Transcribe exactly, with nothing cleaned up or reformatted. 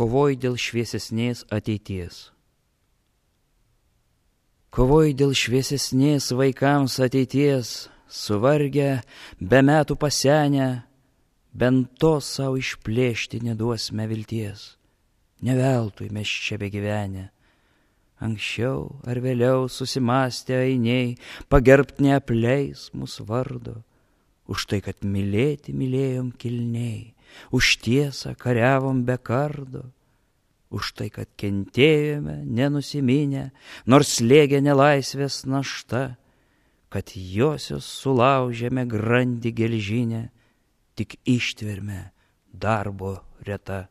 kovoj dėl šviesesnės ateities. Kovoj dėl šviesesnės vaikams ateities, suvargę, be metų pasenę, bent to savo išplėšti neduosime vilties. Neveltui mes čia begyvenę. Anksčiau ar vėliau susimastę ainiai, pagerbt neapleis mūsų vardo. Už tai, kad mylėti mylėjom kilniai, už tiesą kariavom be kardo. Už tai, kad kentėjome nenusiminę, nors slėgė nelaisvės našta, kad josios sulaužėme grandį gelžinę, tik ištverme darbo reta.